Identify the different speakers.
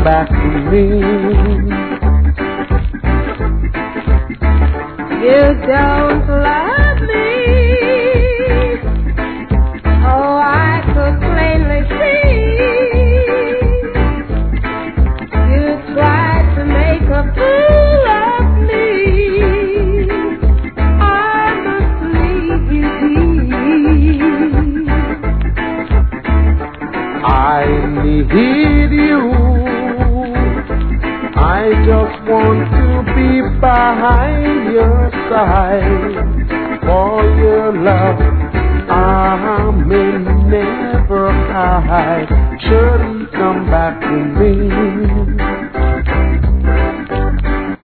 Speaker 1: back to me.
Speaker 2: You don't love me. Oh, I could plainly see. You tried to make a fool of me. I must leave you be.
Speaker 1: I need you. I just want to be behind your side. For your love, I may never hide. Surely come back to me.